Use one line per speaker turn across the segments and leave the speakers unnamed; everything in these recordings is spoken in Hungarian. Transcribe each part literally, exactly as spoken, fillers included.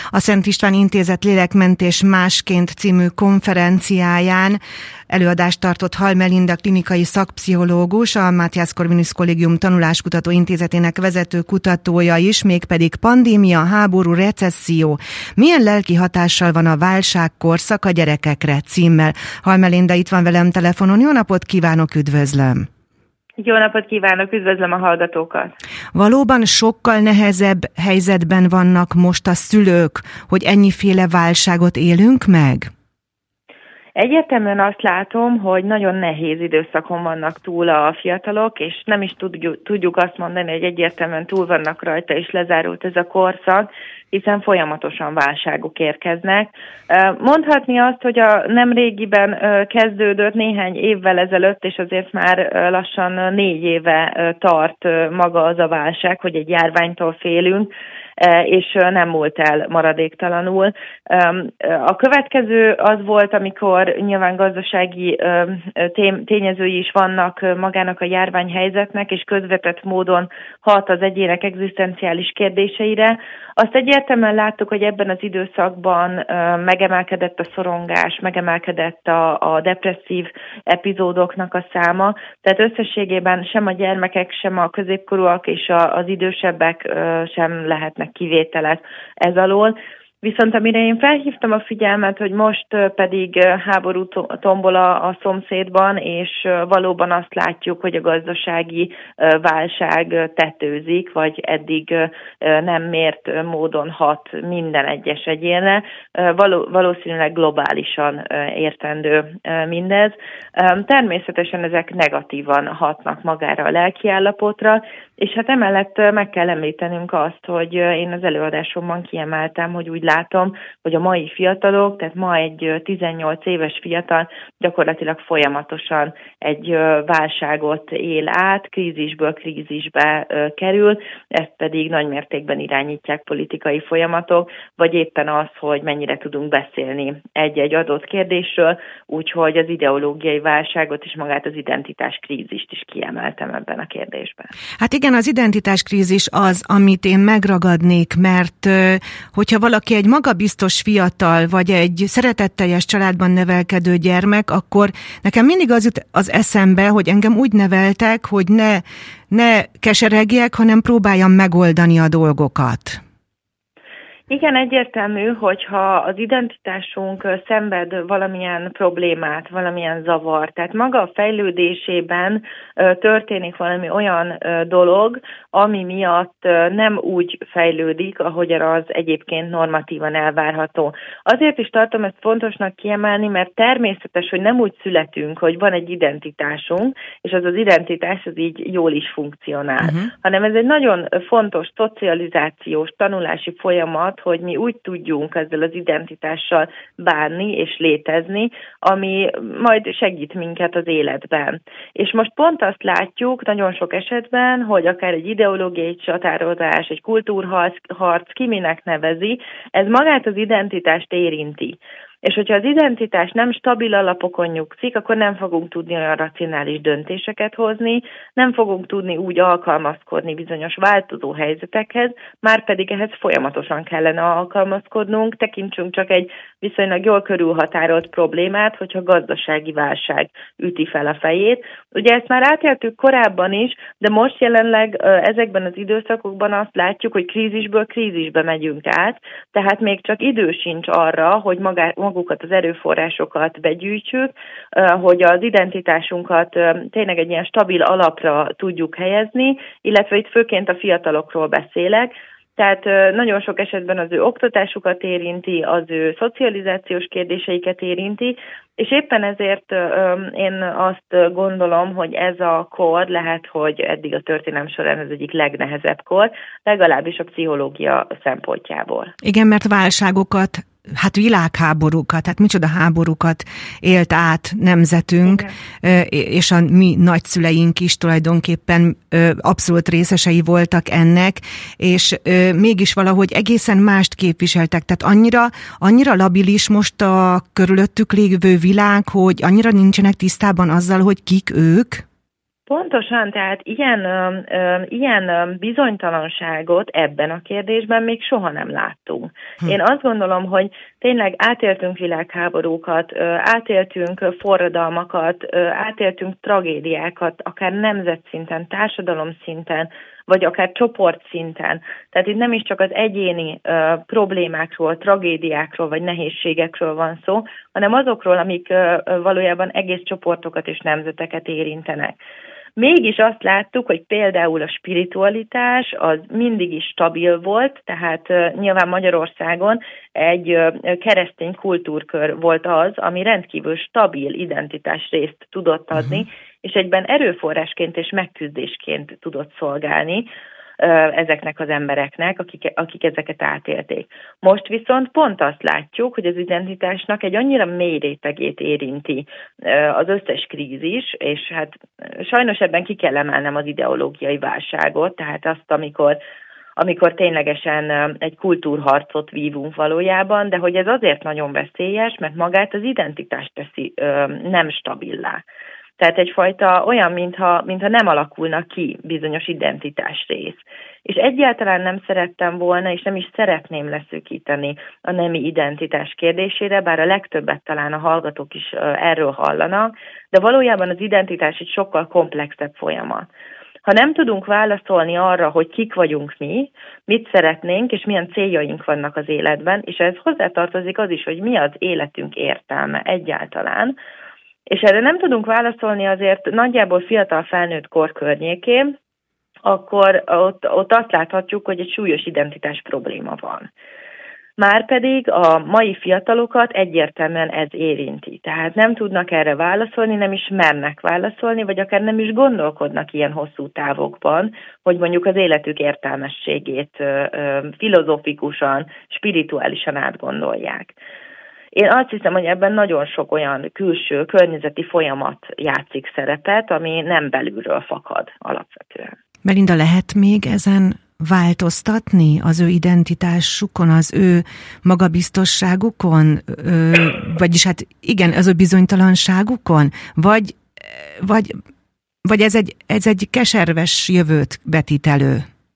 a Szent István Intézet Lélekmentés másként című konferenciáján. Előadást tartott Hall Melinda klinikai szakpszichológus, a Matthias Corvinus Kollégium Tanuláskutató Intézetének vezető kutatója is, mégpedig pandémia, háború, recesszió. Milyen lelki hatással van a válságkorszak a gyerekekre címmel. Hall Melinda itt van velem telefonon. Jó napot kívánok, üdvözlöm!
Jó napot kívánok, üdvözlöm a hallgatókat!
Valóban sokkal nehezebb helyzetben vannak most a szülők, hogy ennyiféle válságot élünk meg?
Egyértelműen azt látom, hogy nagyon nehéz időszakon vannak túl a fiatalok, és nem is tudjuk, tudjuk azt mondani, hogy egyértelműen túl vannak rajta, és lezárult ez a korszak, hiszen folyamatosan válságok érkeznek. Mondhatni azt, hogy a nemrégiben kezdődött néhány évvel ezelőtt, és azért már lassan négy éve tart maga az a válság, hogy egy járványtól félünk, és nem múlt el maradéktalanul. A következő az volt, amikor nyilván gazdasági tényezői is vannak magának a járványhelyzetnek, és közvetett módon hat az egyének egzisztenciális kérdéseire. Azt egyértelműen láttuk, hogy ebben az időszakban megemelkedett a szorongás, megemelkedett a, a depresszív epizódoknak a száma, tehát összességében sem a gyermekek, sem a középkorúak és a, az idősebbek sem lehetnek kivételek ez alól. Viszont amire én felhívtam a figyelmet, hogy most pedig háború tombol a, a szomszédban, és valóban azt látjuk, hogy a gazdasági válság tetőzik, vagy eddig nem mért módon hat minden egyes egyénre. Való, valószínűleg globálisan értendő mindez. Természetesen ezek negatívan hatnak magára a lelkiállapotra, és hát emellett meg kell említenünk azt, hogy én az előadásomban kiemeltem, hogy úgy látom, hogy a mai fiatalok, tehát ma egy tizennyolc éves fiatal gyakorlatilag folyamatosan egy válságot él át, krízisből krízisbe kerül, ezt pedig nagymértékben irányítják politikai folyamatok, vagy éppen az, hogy mennyire tudunk beszélni egy-egy adott kérdésről, úgyhogy az ideológiai válságot és magát az identitás krízist is kiemeltem ebben a kérdésben.
Hát igen, az identitáskrízis az, amit én megragadnék, mert hogyha valaki egy magabiztos fiatal, vagy egy szeretetteljes családban nevelkedő gyermek, akkor nekem mindig az jut az eszembe, hogy engem úgy neveltek, hogy ne, ne keseregjek, hanem próbáljam megoldani a dolgokat.
Igen, egyértelmű, hogyha az identitásunk szenved valamilyen problémát, valamilyen zavart, tehát maga a fejlődésében történik valami olyan dolog, ami miatt nem úgy fejlődik, ahogyan az egyébként normatívan elvárható. Azért is tartom ezt fontosnak kiemelni, mert természetes, hogy nem úgy születünk, hogy van egy identitásunk, és az az identitás az így jól is funkcionál, uh-huh. hanem ez egy nagyon fontos szocializációs, tanulási folyamat, hogy mi úgy tudjunk ezzel az identitással bánni és létezni, ami majd segít minket az életben. És most pont azt látjuk nagyon sok esetben, hogy akár egy ideológiai csatározás, egy kultúrharc, ki minek nevezi, ez magát az identitást érinti. És hogyha az identitás nem stabil alapokon nyugszik, akkor nem fogunk tudni olyan racionális döntéseket hozni, nem fogunk tudni úgy alkalmazkodni bizonyos változó helyzetekhez, már pedig ehhez folyamatosan kellene alkalmazkodnunk, tekintsünk csak egy viszonylag jól körülhatárolt problémát, hogyha gazdasági válság üti fel a fejét. Ugye ezt már átéltük korábban is, de most jelenleg ezekben az időszakokban azt látjuk, hogy krízisből krízisbe megyünk át, tehát még csak idő sincs arra, hogy magá magukat az erőforrásokat begyűjtsük, hogy az identitásunkat tényleg egy ilyen stabil alapra tudjuk helyezni, illetve itt főként a fiatalokról beszélek, tehát nagyon sok esetben az ő oktatásukat érinti, az ő szocializációs kérdéseiket érinti, és éppen ezért én azt gondolom, hogy ez a kor lehet, hogy eddig a történelem során az egyik legnehezebb kor, legalábbis a pszichológia szempontjából.
Igen, mert válságokat, hát világháborúkat, hát micsoda háborúkat élt át nemzetünk, igen. És a mi nagyszüleink is tulajdonképpen abszolút részesei voltak ennek, és mégis valahogy egészen mást képviseltek. Tehát annyira, annyira labilis most a körülöttük lévő világ, hogy annyira nincsenek tisztában azzal, hogy kik ők?
Pontosan, tehát ilyen, ö, ö, ilyen bizonytalanságot ebben a kérdésben még soha nem láttunk. Hm. Én azt gondolom, hogy tényleg átéltünk világháborúkat, ö, átéltünk forradalmakat, ö, átéltünk tragédiákat, akár nemzetszinten, társadalom szinten, vagy akár csoportszinten. Tehát itt nem is csak az egyéni ö, problémákról, tragédiákról, vagy nehézségekről van szó, hanem azokról, amik ö, valójában egész csoportokat és nemzeteket érintenek. Mégis azt láttuk, hogy például a spiritualitás az mindig is stabil volt, tehát uh, nyilván Magyarországon egy uh, keresztény kultúrkör volt az, ami rendkívül stabil identitás részt tudott adni, uh-huh. és egyben erőforrásként és megküzdésként tudott szolgálni ezeknek az embereknek, akik, akik ezeket átélték. Most viszont pont azt látjuk, hogy az identitásnak egy annyira mély rétegét érinti az összes krízis, és hát sajnos ebben ki kell emelnem az ideológiai válságot, tehát azt, amikor amikor ténylegesen egy kultúrharcot vívunk valójában, de hogy ez azért nagyon veszélyes, mert magát az identitást teszi nem stabilá. Tehát egyfajta olyan, mintha, mintha nem alakulna ki bizonyos identitás rész. És egyáltalán nem szerettem volna, és nem is szeretném leszűkíteni a nemi identitás kérdésére, bár a legtöbbet talán a hallgatók is erről hallanak, de valójában az identitás egy sokkal komplexebb folyamat. Ha nem tudunk válaszolni arra, hogy kik vagyunk mi, mit szeretnénk, és milyen céljaink vannak az életben, és ez hozzátartozik az is, hogy mi az életünk értelme egyáltalán, és erre nem tudunk válaszolni azért nagyjából fiatal felnőtt kor környékén, akkor ott, ott azt láthatjuk, hogy egy súlyos identitás probléma van. Márpedig a mai fiatalokat egyértelműen ez érinti. Tehát nem tudnak erre válaszolni, nem is mernek válaszolni, vagy akár nem is gondolkodnak ilyen hosszú távokban, hogy mondjuk az életük értelmességét ö, ö, filozófikusan, spirituálisan átgondolják. Én azt hiszem, hogy ebben nagyon sok olyan külső környezeti folyamat játszik szerepet, ami nem belülről fakad alapvetően.
Melinda, lehet még ezen változtatni az ő identitásukon, az ő magabiztosságukon, ö, vagyis hát igen, az ő bizonytalanságukon, vagy, vagy, vagy ez, egy, ez egy keserves jövőt vetít elő?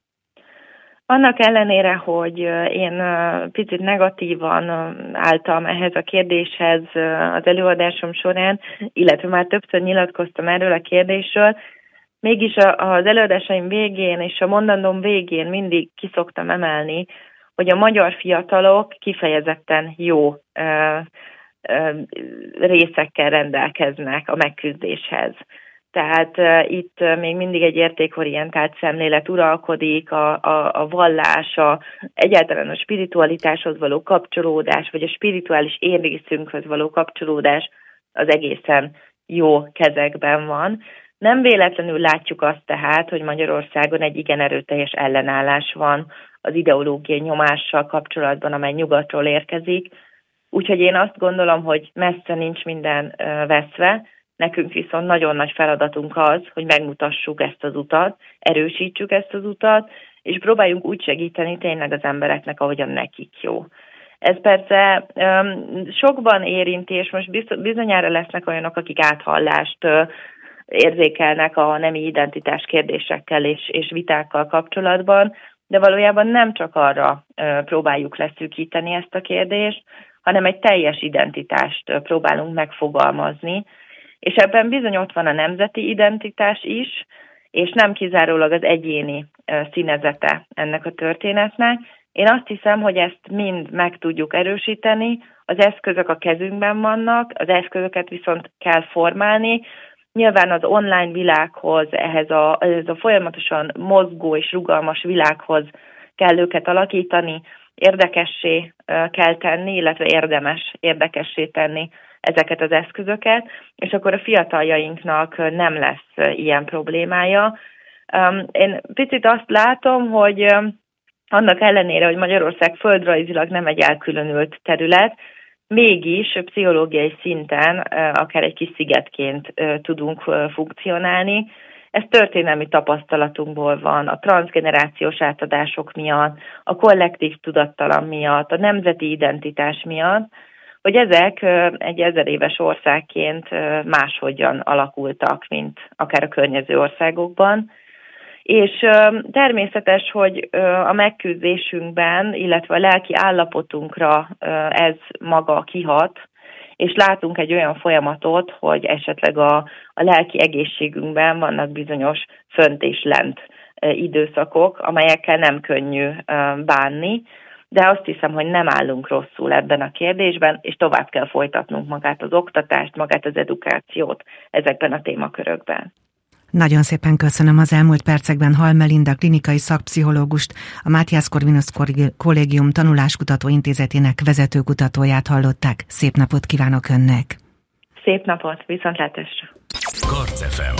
Annak ellenére, hogy én picit negatívan álltam ehhez a kérdéshez az előadásom során, illetve már többször nyilatkoztam erről a kérdésről, mégis az előadásaim végén és a mondandóm végén mindig ki szoktam emelni, hogy a magyar fiatalok kifejezetten jó részekkel rendelkeznek a megküzdéshez. Tehát uh, itt uh, még mindig egy értékorientált szemlélet uralkodik, a, a, a vallás, a, egyáltalán a spiritualitáshoz való kapcsolódás, vagy a spirituális én részünkhöz való kapcsolódás az egészen jó kezekben van. Nem véletlenül látjuk azt tehát, hogy Magyarországon egy igen erőteljes ellenállás van az ideológiai nyomással kapcsolatban, amely nyugatról érkezik. Úgyhogy én azt gondolom, hogy messze nincs minden uh, veszve. Nekünk viszont nagyon nagy feladatunk az, hogy megmutassuk ezt az utat, erősítsük ezt az utat, és próbáljunk úgy segíteni tényleg az embereknek, ahogyan nekik jó. Ez persze um, sokban érinti, és most bizonyára lesznek olyanok, akik áthallást uh, érzékelnek a nemi identitás kérdésekkel és, és vitákkal kapcsolatban, de valójában nem csak arra uh, próbáljuk leszűkíteni ezt a kérdést, hanem egy teljes identitást uh, próbálunk megfogalmazni, és ebben bizony ott van a nemzeti identitás is, és nem kizárólag az egyéni színezete ennek a történetnek. Én azt hiszem, hogy ezt mind meg tudjuk erősíteni, az eszközök a kezünkben vannak, az eszközöket viszont kell formálni. Nyilván az online világhoz, ehhez a, ehhez a folyamatosan mozgó és rugalmas világhoz kell őket alakítani, érdekessé kell tenni, illetve érdemes érdekessé tenni ezeket az eszközöket, és akkor a fiataljainknak nem lesz ilyen problémája. Én picit azt látom, hogy annak ellenére, hogy Magyarország földrajzilag nem egy elkülönült terület, mégis pszichológiai szinten akár egy kis szigetként tudunk funkcionálni. Ez történelmi tapasztalatunkból van, a transzgenerációs átadások miatt, a kollektív tudattalan miatt, a nemzeti identitás miatt, hogy ezek egy ezer éves országként máshogyan alakultak, mint akár a környező országokban. És természetes, hogy a megküzdésünkben, illetve a lelki állapotunkra ez maga kihat, és látunk egy olyan folyamatot, hogy esetleg a, a lelki egészségünkben vannak bizonyos fönt és lent időszakok, amelyekkel nem könnyű bánni, de azt hiszem, hogy nem állunk rosszul ebben a kérdésben, és tovább kell folytatnunk magát az oktatást, magát az edukációt ezekben a témakörökben.
Nagyon szépen köszönöm. Az elmúlt percekben Hall Melinda klinikai szakpszichológust, a Matthias Corvinus Kollégium Tanuláskutató Intézetének vezetőkutatóját hallották. Szép napot kívánok önnek!
Szép napot, viszontlátásra!
Karc ef em